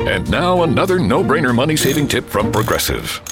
And now another no-brainer money-saving tip from Progressive.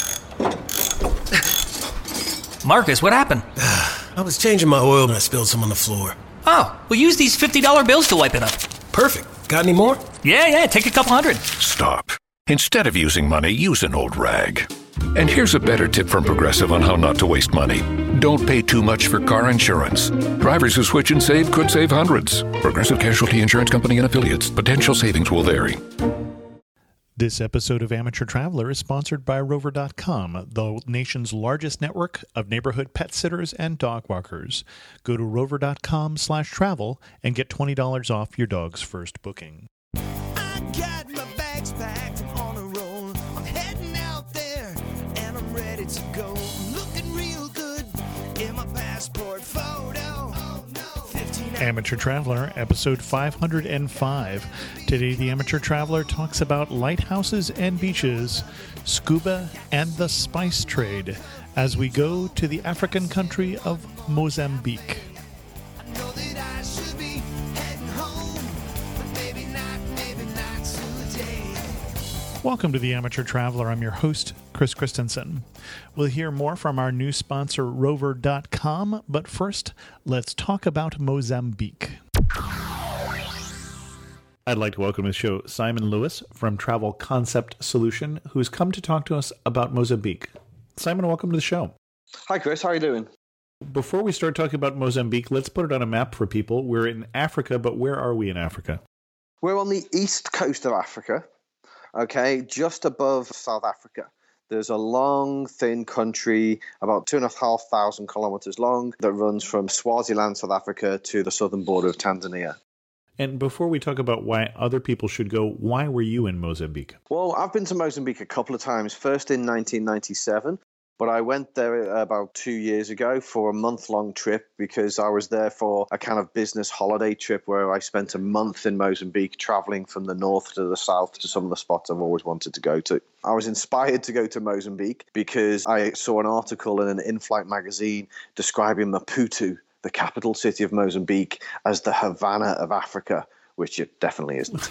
Marcus, what happened? I was changing my oil and I spilled some on the floor. Oh, we'll use these $50 bills to wipe it up. Perfect. Got any more? Yeah, take a couple hundred. Stop. Instead of using money, use an old rag. And here's a better tip from Progressive on how not to waste money. Don't pay too much for car insurance. Drivers who switch and save could save hundreds. Progressive Casualty Insurance Company and Affiliates. Potential savings will vary. This episode of Amateur Traveler is sponsored by Rover.com, the nation's largest network of neighborhood pet sitters and dog walkers. Go to Rover.com/travel and get $20 off your dog's first booking. I got my bags packed, I'm on a roll. I'm heading out there and I'm ready to go. I'm looking real good in my passport photo. Amateur Traveler, episode 505. Today, the Amateur Traveler talks about lighthouses and beaches, scuba, and the spice trade as we go to the African country of Mozambique. I know that I should be heading home, but maybe not today. Welcome to the Amateur Traveler. I'm your host, Chris Christensen. We'll hear more from our new sponsor, Rover.com, but first, let's talk about Mozambique. I'd like to welcome to the show Simon Lewis from Travel Concept Solution, who's come to talk to us about Mozambique. Simon, welcome to the show. Hi, Chris. How are you doing? Before we start talking about Mozambique, let's put it on a map for people. We're in Africa, but where are we in Africa? We're on the east coast of Africa, okay, just above South Africa. There's a long, thin country, about 2,500 kilometers long, that runs from Swaziland, South Africa, to the southern border of Tanzania. And before we talk about why other people should go, why were you in Mozambique? Well, I've been to Mozambique a couple of times, first in 1997, but I went there about 2 years ago for a month-long trip because I was there for a kind of business holiday trip where I spent a month in Mozambique traveling from the north to the south to some of the spots I've always wanted to go to. I was inspired to go to Mozambique because I saw an article in an in-flight magazine describing Maputo, the capital city of Mozambique, as the Havana of Africa, which it definitely isn't.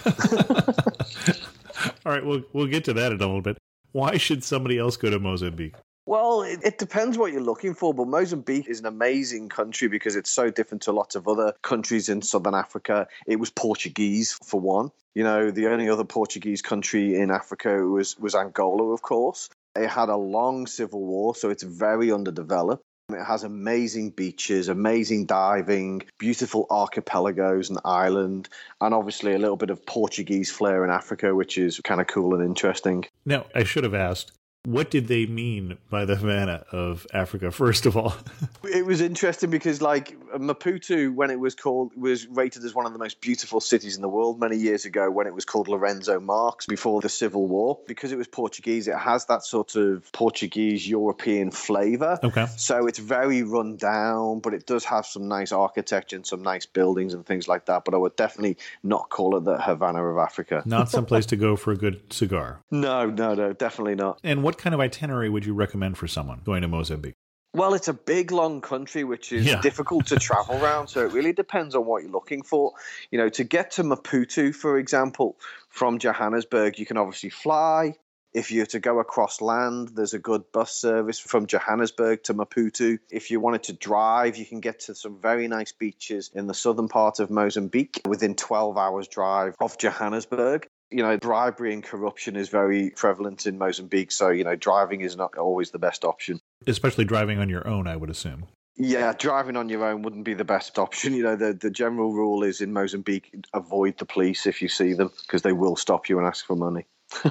All right, we'll get to that in a little bit. Why should somebody else go to Mozambique? Well, it depends what you're looking for, but Mozambique is an amazing country because it's so different to lots of other countries in southern Africa. It was Portuguese, for one. You know, the only other Portuguese country in Africa was Angola, of course. It had a long civil war, so it's very underdeveloped. It has amazing beaches, amazing diving, beautiful archipelagos and island, and obviously a little bit of Portuguese flair in Africa, which is kind of cool and interesting. Now, I should have asked, what did they mean by the Havana of Africa, first of all? It was interesting because, like, Maputo, when it was rated as one of the most beautiful cities in the world many years ago when it was called Lorenzo Marques before the Civil War. Because it was Portuguese, it has that sort of Portuguese European flavor. Okay. So it's very run down, but it does have some nice architecture and some nice buildings and things like that. But I would definitely not call it the Havana of Africa. Not someplace to go for a good cigar. No, definitely not. And what kind of itinerary would you recommend for someone going to Mozambique? Well, it's a big, long country, which is difficult to travel around. So it really depends on what you're looking for. You know, to get to Maputo, for example, from Johannesburg, you can obviously fly. If you're to go across land, there's a good bus service from Johannesburg to Maputo. If you wanted to drive, you can get to some very nice beaches in the southern part of Mozambique within 12 hours drive of Johannesburg. You know, bribery and corruption is very prevalent in Mozambique, so, you know, driving is not always the best option. Especially driving on your own, I would assume. Yeah, driving on your own wouldn't be the best option. You know, the general rule is in Mozambique, avoid the police if you see them, because they will stop you and ask for money.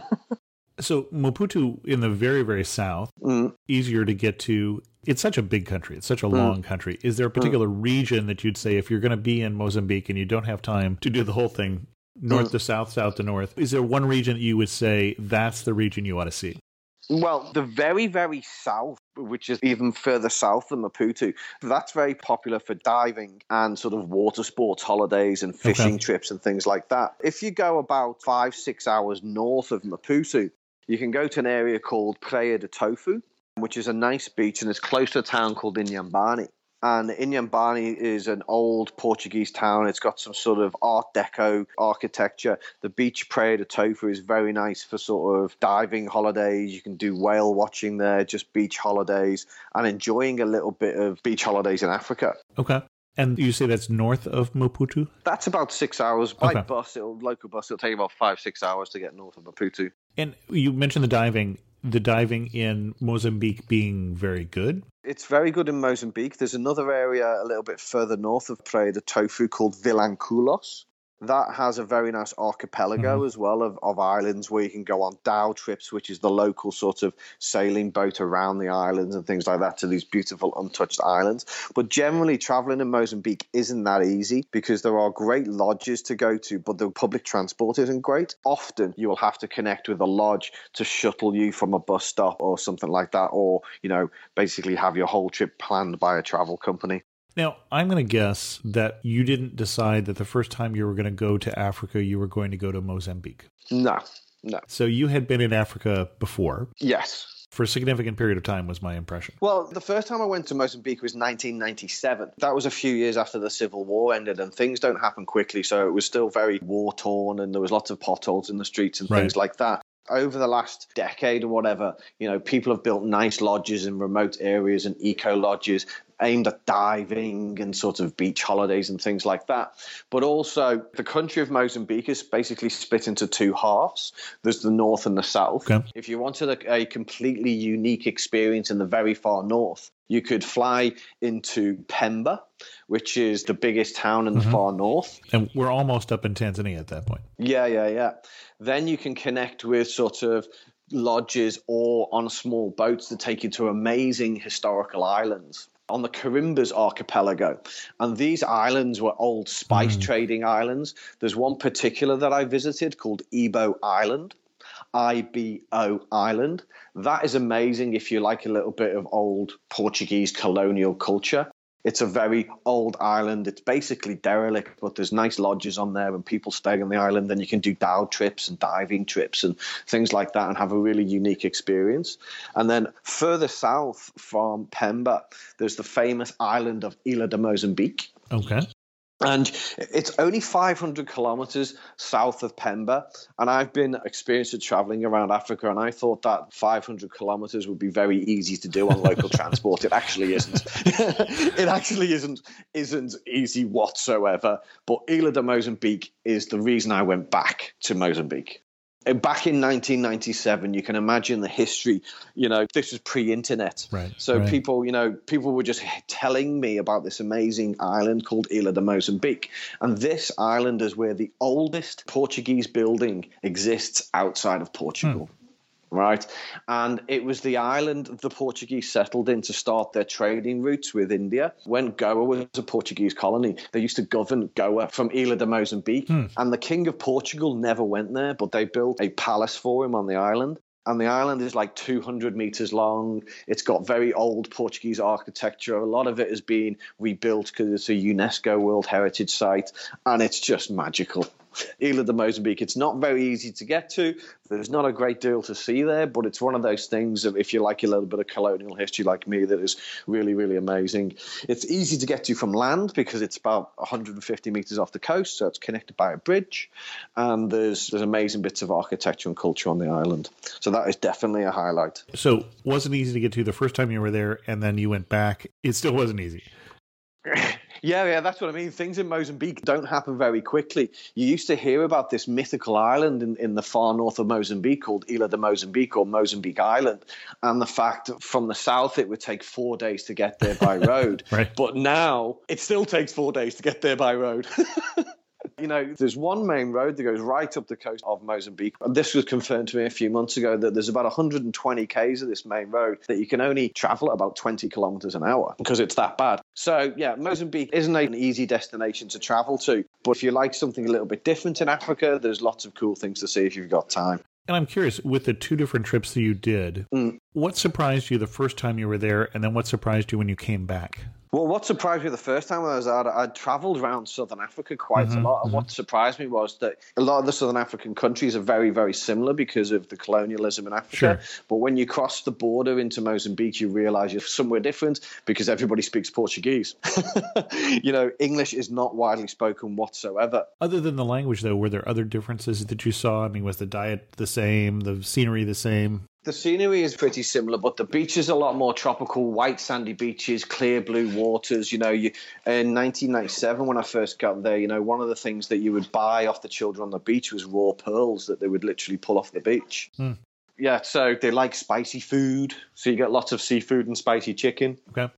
So Maputo in the very, very south, easier to get to. It's such a big country. It's such a long country. Is there a particular region that you'd say if you're going to be in Mozambique and you don't have time to do the whole thing, north to south, south to north, is there one region that you would say that's the region you ought to see? Well, the very, very south, which is even further south than Maputo, that's very popular for diving and sort of water sports holidays and fishing trips and things like that. If you go about 5-6 hours north of Maputo, you can go to an area called Praia de Tofu, which is a nice beach, and it's close to a town called Inhambane. And Inhambane is an old Portuguese town. It's got some sort of Art Deco architecture. The beach Praia do Tofu is very nice for sort of diving holidays. You can do whale watching there, just beach holidays, and enjoying a little bit of beach holidays in Africa. Okay. And you say that's north of Maputo? That's about 6 hours. By bus, local bus, it'll take about 5-6 hours to get north of Maputo. And you mentioned the diving in Mozambique being very good. It's very good in Mozambique. There's another area a little bit further north of Praia do Tofu called Vilanculos. That has a very nice archipelago as well of islands where you can go on dhow trips, which is the local sort of sailing boat around the islands and things like that to these beautiful untouched islands. But generally, traveling in Mozambique isn't that easy because there are great lodges to go to, but the public transport isn't great. Often you will have to connect with a lodge to shuttle you from a bus stop or something like that, or, you know, basically have your whole trip planned by a travel company. Now, I'm going to guess that you didn't decide that the first time you were going to go to Africa, you were going to go to Mozambique. No. So you had been in Africa before? Yes. For a significant period of time was my impression. Well, the first time I went to Mozambique was 1997. That was a few years after the Civil War ended, and things don't happen quickly, so it was still very war-torn, and there was lots of potholes in the streets and things like that. Over the last decade or whatever, you know, people have built nice lodges in remote areas and eco-lodges aimed at diving and sort of beach holidays and things like that. But also, the country of Mozambique is basically split into two halves. There's the north and the south. Okay. If you wanted a completely unique experience in the very far north, you could fly into Pemba, which is the biggest town in the far north. And we're almost up in Tanzania at that point. Yeah. Then you can connect with sort of lodges or on small boats that take you to amazing historical islands on the Carimbas archipelago. And these islands were old spice trading islands. There's one particular that I visited called Ibo Island. Ibo Island. That is amazing if you like a little bit of old Portuguese colonial culture. It's a very old island. It's basically derelict, but there's nice lodges on there and people stay on the island. Then you can do dhow trips and diving trips and things like that and have a really unique experience. And then further south from Pemba, there's the famous island of Ilha de Mozambique. Okay. And it's only 500 kilometers south of Pemba. And I've been experienced at traveling around Africa, and I thought that 500 kilometers would be very easy to do on local transport. It actually isn't. It actually isn't easy whatsoever. But Ilha de Mozambique is the reason I went back to Mozambique. Back in 1997, you can imagine the history, you know, this was pre-internet. Right. So people were just telling me about this amazing island called Ilha de Mozambique. And this island is where the oldest Portuguese building exists outside of Portugal. Right. And it was the island the Portuguese settled in to start their trading routes with India. When Goa was a Portuguese colony, they used to govern Goa from Ilha de Mozambique. And the King of Portugal never went there, but they built a palace for him on the island. And the island is like 200 meters long. It's got very old Portuguese architecture. A lot of it has been rebuilt because it's a UNESCO World Heritage Site. And it's just magical. Ilha de Mozambique, it's not very easy to get to. There's not a great deal to see there, but it's one of those things that if you like a little bit of colonial history like me, that is really, really amazing. It's easy to get to from land because it's about 150 meters off the coast, so it's connected by a bridge. And there's amazing bits of architecture and culture on the island. So that is definitely a highlight. So wasn't easy to get to the first time you were there, and then you went back. It still wasn't easy. Yeah, that's what I mean. Things in Mozambique don't happen very quickly. You used to hear about this mythical island in the far north of Mozambique called Ilha de Mozambique or Mozambique Island. And the fact from the south, it would take 4 days to get there by road. Right. But now it still takes 4 days to get there by road. You know, there's one main road that goes right up the coast of Mozambique. And this was confirmed to me a few months ago that there's about 120 k's of this main road that you can only travel at about 20 kilometers an hour because it's that bad. So, yeah, Mozambique isn't an easy destination to travel to. But if you like something a little bit different in Africa, there's lots of cool things to see if you've got time. And I'm curious, with the two different trips that you did, What surprised you the first time you were there, and then what surprised you when you came back? Well, what surprised me the first time I was out, I'd travelled around Southern Africa quite a lot. And what surprised me was that a lot of the Southern African countries are very, very similar because of the colonialism in Africa. Sure. But when you cross the border into Mozambique, you realise you're somewhere different because everybody speaks Portuguese. English is not widely spoken whatsoever. Other than the language, though, were there other differences that you saw? I mean, was the diet the same, the scenery the same? The scenery is pretty similar, but the beach is a lot more tropical, white sandy beaches, clear blue waters. In 1997, when I first got there, one of the things that you would buy off the children on the beach was raw pearls that they would literally pull off the beach. Yeah, so they like spicy food. So you get lots of seafood and spicy chicken. Okay.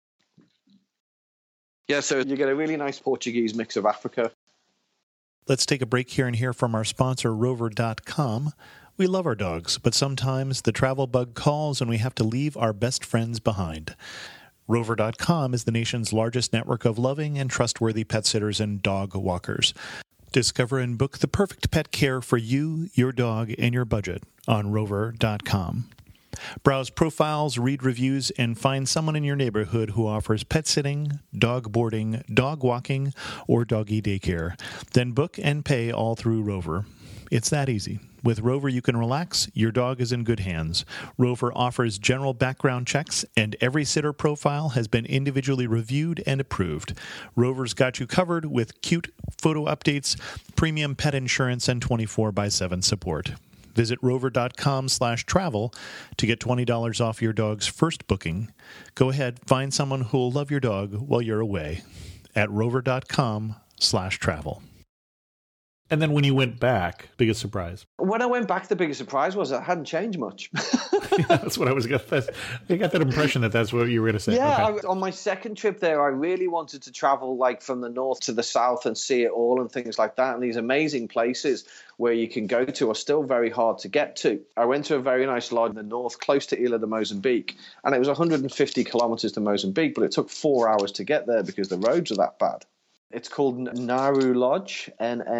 Yeah, so you get a really nice Portuguese mix of Africa. Let's take a break here and hear from our sponsor, Rover.com. We love our dogs, but sometimes the travel bug calls and we have to leave our best friends behind. Rover.com is the nation's largest network of loving and trustworthy pet sitters and dog walkers. Discover and book the perfect pet care for you, your dog, and your budget on Rover.com. Browse profiles, read reviews, and find someone in your neighborhood who offers pet sitting, dog boarding, dog walking, or doggy daycare. Then book and pay all through Rover. It's that easy. With Rover, you can relax. Your dog is in good hands. Rover offers general background checks, and every sitter profile has been individually reviewed and approved. Rover's got you covered with cute photo updates, premium pet insurance, and 24/7 support. Visit rover.com/travel to get $20 off your dog's first booking. Go ahead, find someone who will love your dog while you're away at rover.com/travel. And then when you went back, biggest surprise? When I went back, the biggest surprise was it hadn't changed much. Yeah, that's what I was going to say. I got that impression that's what you were going to say. Yeah, okay. On my second trip there, I really wanted to travel like from the north to the south and see it all and things like that. And these amazing places where you can go to are still very hard to get to. I went to a very nice lodge in the north, close to Ilha de Mozambique. And it was 150 kilometers to Mozambique, but it took 4 hours to get there because the roads are that bad. It's called Nauru Lodge,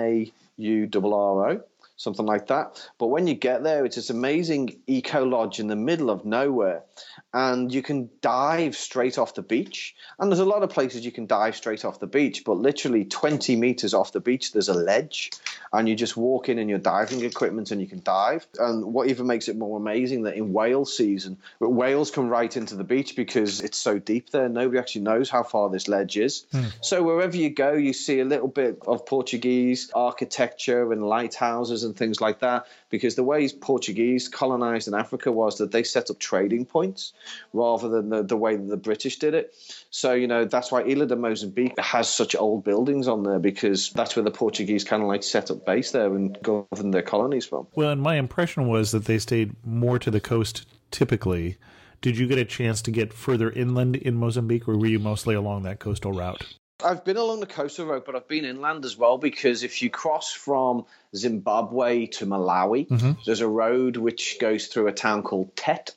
Naurro, something like that. But when you get there, it's this amazing eco lodge in the middle of nowhere. And you can dive straight off the beach. And there's a lot of places you can dive straight off the beach, but literally 20 meters off the beach, there's a ledge. And you just walk in your diving equipment and you can dive. And what even makes it more amazing that in whale season, whales come right into the beach because it's so deep there. Nobody actually knows how far this ledge is. So wherever you go, you see a little bit of Portuguese architecture and lighthouses and things like that. Because the way Portuguese colonized in Africa was that they set up trading points rather than the way that the British did it. So, that's why Ilha de Mozambique has such old buildings on there, because that's where the Portuguese kind of like set up base there and governed their colonies from. Well, and my impression was that they stayed more to the coast typically. Did you get a chance to get further inland in Mozambique, or were you mostly along that coastal route? I've been along the coastal road, but I've been inland as well, because if you cross from Zimbabwe to Malawi, there's a road which goes through a town called Tete,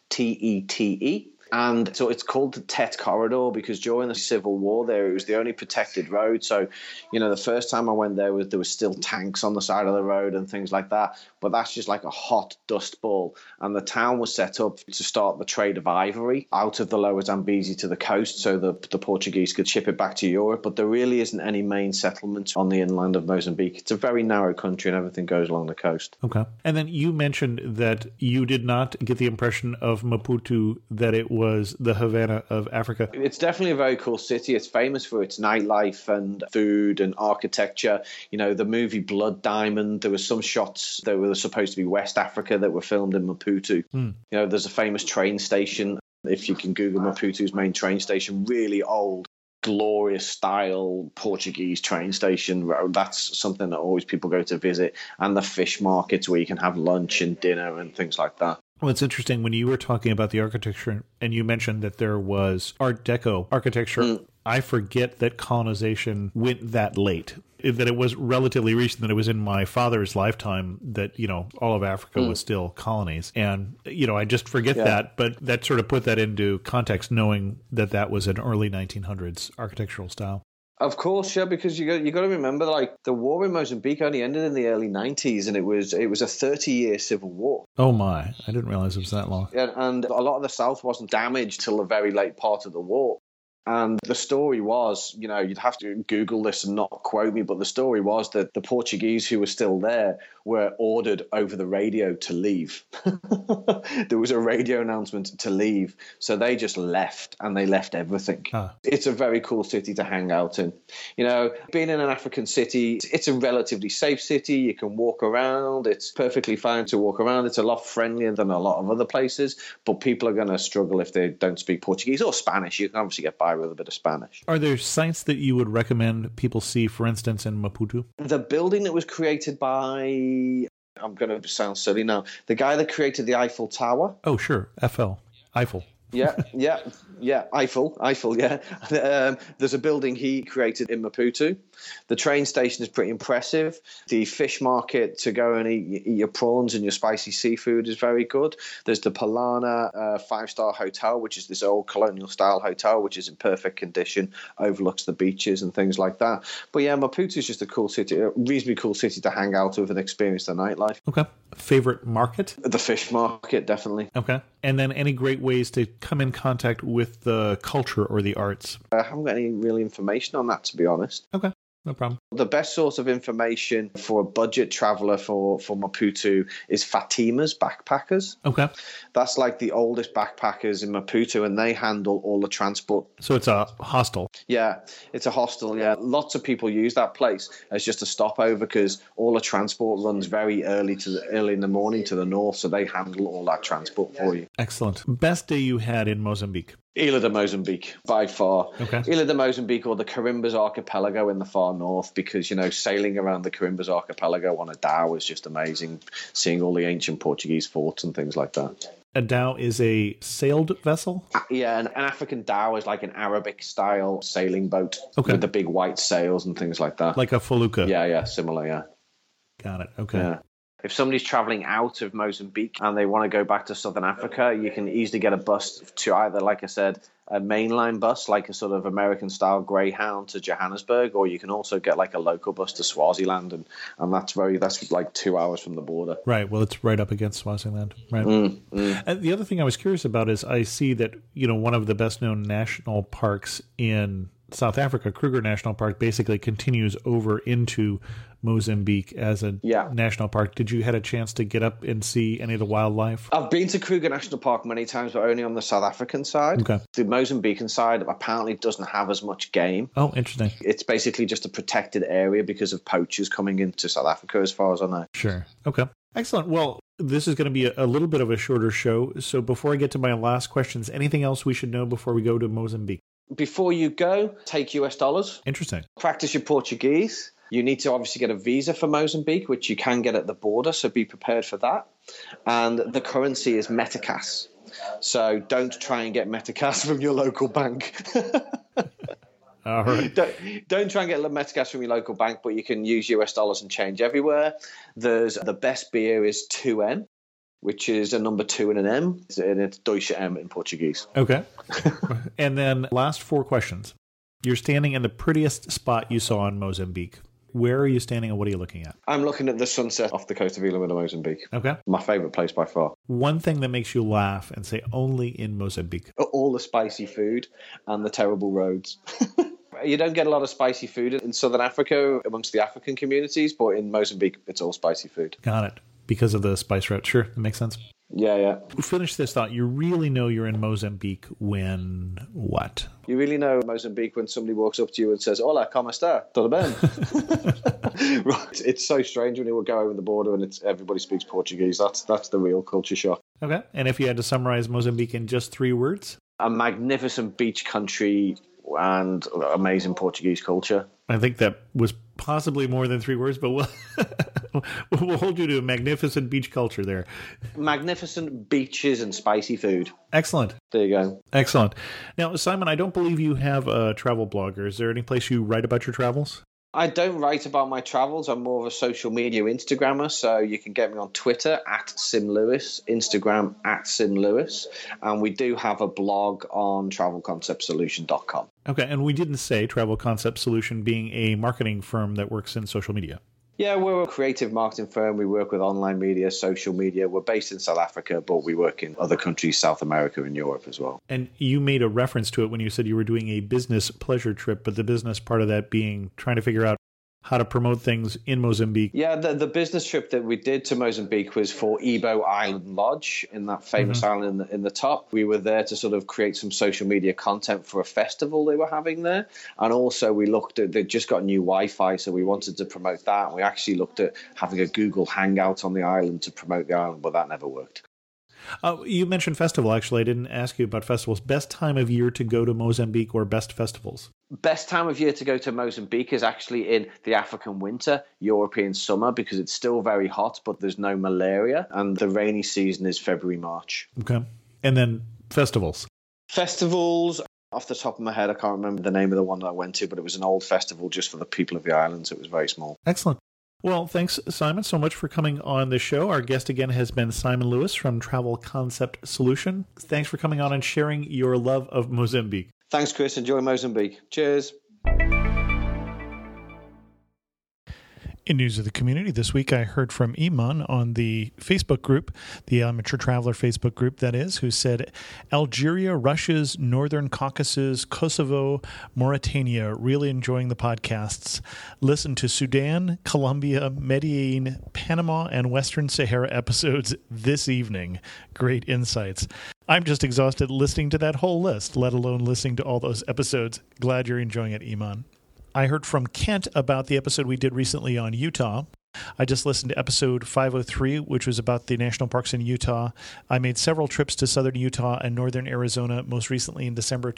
Tete. And so it's called the Tete Corridor because during the Civil War there, it was the only protected road. So, the first time I went there was still tanks on the side of the road and things like that. But that's just like a hot dust ball. And the town was set up to start the trade of ivory out of the lower Zambezi to the coast so the Portuguese could ship it back to Europe. But there really isn't any main settlement on the inland of Mozambique. It's a very narrow country and everything goes along the coast. Okay. And then you mentioned that you did not get the impression of Maputo that it was the Havana of Africa. It's definitely a very cool city. It's famous for its nightlife and food and architecture. The movie Blood Diamond, there were some shots that were supposed to be West Africa that were filmed in Maputo. There's a famous train station. If you can Google Maputo's main train station, really old, glorious style Portuguese train station. That's something that always people go to visit. And the fish markets where you can have lunch and dinner and things like that. Well, it's interesting when you were talking about the architecture and you mentioned that there was Art Deco architecture. I forget that colonization went that late, that it was relatively recent, that it was in my father's lifetime that, all of Africa was still colonies. And, I just forget that, but that sort of put that into context, knowing that was an early 1900s architectural style. Of course, yeah, because you got to remember, like, the war in Mozambique only ended in the early 90s, and it was a 30-year civil war. Oh my, I didn't realize it was that long. Yeah, and a lot of the south wasn't damaged till the very late part of the war. And the story was, you'd have to Google this and not quote me, but the story was that the Portuguese who were still there were ordered over the radio to leave. There was a radio announcement to leave. So they just left, and they left everything. It's a very cool city to hang out in. Being in an African city, it's a relatively safe city. You can walk around. It's perfectly fine to walk around. It's a lot friendlier than a lot of other places, but people are going to struggle if they don't speak Portuguese or Spanish. You can obviously get by with a bit of Spanish. Are there sites that you would recommend people see, for instance, in Maputo? The building that was created by, I'm going to sound silly now, the guy that created the Eiffel Tower. Oh, sure. Eiffel. Yeah, Eiffel, yeah. There's a building he created in Maputo. The train station is pretty impressive. The fish market to go and eat your prawns and your spicy seafood is very good. There's the Palana 5-star hotel, which is this old colonial-style hotel, which is in perfect condition, overlooks the beaches and things like that. But yeah, Maputo is just a cool city, a reasonably cool city to hang out with and experience the nightlife. Okay. Favorite market? The fish market, definitely. Okay. And then any great ways to come in contact with the culture or the arts? I haven't got any real information on that, to be honest. Okay. No problem. The best source of information for a budget traveler for Maputo is Fatima's Backpackers. Okay. That's like the oldest backpackers in Maputo, and they handle all the transport. So it's a hostel. Yeah, it's a hostel, yeah. Lots of people use that place as just a stopover because all the transport runs very early in the morning to the north, so they handle all that transport for you. Excellent. Best day you had in Mozambique? Ilha de Mozambique, by far. Okay. Ilha de Mozambique, or the Carimbas Archipelago in the far north, because, sailing around the Carimbas Archipelago on a dhow is just amazing, seeing all the ancient Portuguese forts and things like that. A dhow is a sailed vessel? Yeah, an African dhow is like an Arabic-style sailing boat with the big white sails and things like that. Like a felucca? Yeah, similar, yeah. Got it, okay. Yeah. If somebody's traveling out of Mozambique and they want to go back to Southern Africa, you can easily get a bus to either, like I said, a mainline bus, like a sort of American-style Greyhound to Johannesburg, or you can also get like a local bus to Swaziland, and that's like 2 hours from the border. Right, well, it's right up against Swaziland. Right. And the other thing I was curious about is I see that, one of the best-known national parks in South Africa, Kruger National Park, basically continues over into Mozambique as a national park. Did you had a chance to get up and see any of the wildlife? I've been to Kruger National Park many times, but only on the South African side. Okay. The Mozambican side apparently doesn't have as much game. Oh, interesting. It's basically just a protected area because of poachers coming into South Africa, as far as I know. Sure. Okay. Excellent. Well, this is going to be a little bit of a shorter show. So before I get to my last questions, anything else we should know before we go to Mozambique? Before you go, take US dollars. Interesting. Practice your Portuguese. You need to obviously get a visa for Mozambique, which you can get at the border, so be prepared for that. And the currency is Meticas. So don't try and get Meticas from your local bank. All right. Don't try and get Meticas from your local bank, but you can use US dollars and change everywhere. The best beer is 2N. Which is a number 2 and an M, and it's Deutsche M in Portuguese. Okay. And then last 4 questions. You're standing in the prettiest spot you saw in Mozambique. Where are you standing and what are you looking at? I'm looking at the sunset off the coast of Ilha de Mozambique. Okay. My favourite place by far. One thing that makes you laugh and say only in Mozambique. All the spicy food and the terrible roads. You don't get a lot of spicy food in Southern Africa amongst the African communities, but in Mozambique, it's all spicy food. Got it. Because of the spice route. Sure, that makes sense. Yeah. Finish this thought. You really know you're in Mozambique when what? You really know Mozambique when somebody walks up to you and says, "Hola, ¿cómo está? ¿Todo bien?" Right. It's so strange when you will go over the border and everybody speaks Portuguese. That's the real culture shock. Okay. And if you had to summarize Mozambique in just 3 words? A magnificent beach country and amazing Portuguese culture. I think that was possibly more than 3 words, but we'll hold you to a magnificent beach culture there. Magnificent beaches and spicy food. Excellent. There you go. Excellent. Now, Simon, I don't believe you have a travel blogger. Is there any place you write about your travels? I don't write about my travels. I'm more of a social media Instagrammer, so you can get me on Twitter @SimLewis, Instagram @SimLewis, and we do have a blog on travelconceptsolution.com. Okay, and we didn't say Travel Concept Solution being a marketing firm that works in social media. Yeah, we're a creative marketing firm. We work with online media, social media. We're based in South Africa, but we work in other countries, South America and Europe as well. And you made a reference to it when you said you were doing a business pleasure trip, but the business part of that being trying to figure out how to promote things in Mozambique. Yeah, the business trip that we did to Mozambique was for Ebo Island Lodge, in that famous island in the top. We were there to sort of create some social media content for a festival they were having there. And also we looked at, they just got new Wi-Fi, so we wanted to promote that. And we actually looked at having a Google Hangout on the island to promote the island, but that never worked. You mentioned festival, actually. I didn't ask you about festivals. Best time of year to go to Mozambique or best festivals? Best time of year to go to Mozambique is actually in the African winter, European summer, because it's still very hot, but there's no malaria. And the rainy season is February, March. Okay. And then festivals? Festivals, off the top of my head, I can't remember the name of the one that I went to, but it was an old festival just for the people of the islands. It was very small. Excellent. Well, thanks, Simon, so much for coming on the show. Our guest again has been Simon Lewis from Travel Concept Solution. Thanks for coming on and sharing your love of Mozambique. Thanks, Chris. Enjoy Mozambique. Cheers. In news of the community this week, I heard from Iman on the Facebook group, the Amateur Traveler Facebook group, that is, who said, Algeria, Russia's Northern Caucasus, Kosovo, Mauritania, really enjoying the podcasts. Listen to Sudan, Colombia, Medellin, Panama, and Western Sahara episodes this evening. Great insights. I'm just exhausted listening to that whole list, let alone listening to all those episodes. Glad you're enjoying it, Iman. I heard from Kent about the episode we did recently on Utah. I just listened to episode 503, which was about the national parks in Utah. I made several trips to southern Utah and northern Arizona, most recently in December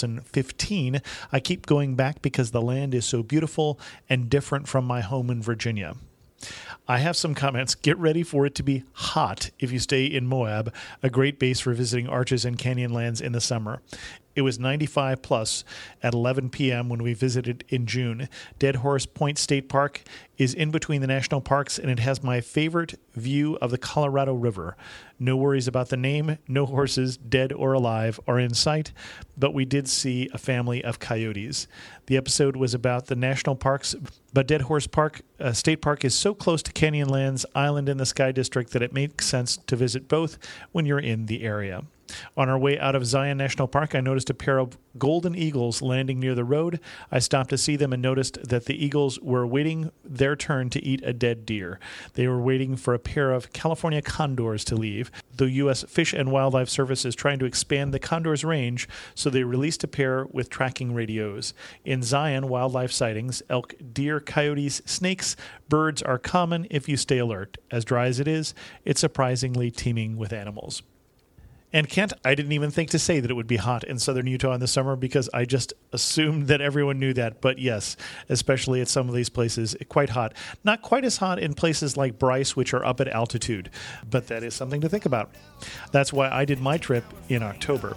2015. I keep going back because the land is so beautiful and different from my home in Virginia. I have some comments. Get ready for it to be hot if you stay in Moab, a great base for visiting arches and canyonlands in the summer. It was 95 plus at 11 p.m. when we visited in June. Dead Horse Point State Park is in between the national parks, and it has my favorite view of the Colorado River. No worries about the name. No horses, dead or alive, are in sight, but we did see a family of coyotes. The episode was about the national parks, but Dead Horse State Park is so close to Canyonlands Island in the Sky District that it makes sense to visit both when you're in the area. On our way out of Zion National Park, I noticed a pair of golden eagles landing near the road. I stopped to see them and noticed that the eagles were waiting their turn to eat a dead deer. They were waiting for a pair of California condors to leave. The U.S. Fish and Wildlife Service is trying to expand the condors' range, so they released a pair with tracking radios. In Zion, wildlife sightings, elk, deer, coyotes, snakes, birds are common if you stay alert. As dry as it is, it's surprisingly teeming with animals. And Kent, I didn't even think to say that it would be hot in southern Utah in the summer because I just assumed that everyone knew that. But yes, especially at some of these places, quite hot. Not quite as hot in places like Bryce, which are up at altitude. But that is something to think about. That's why I did my trip in October.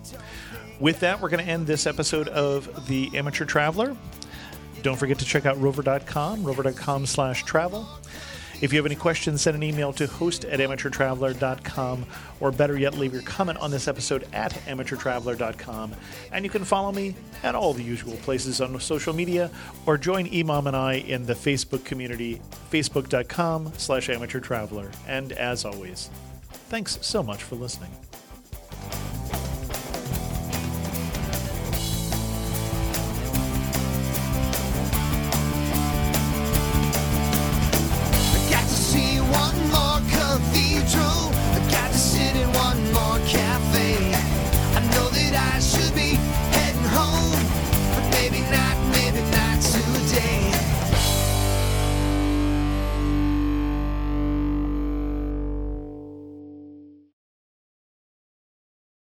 With that, we're going to end this episode of The Amateur Traveler. Don't forget to check out rover.com, rover.com/travel. If you have any questions, send an email to host@amateurtraveler.com, or better yet, leave your comment on this episode at amateurtraveler.com. And you can follow me at all the usual places on social media, or join Imam and I in the Facebook community, facebook.com/amateurtraveler. And as always, thanks so much for listening.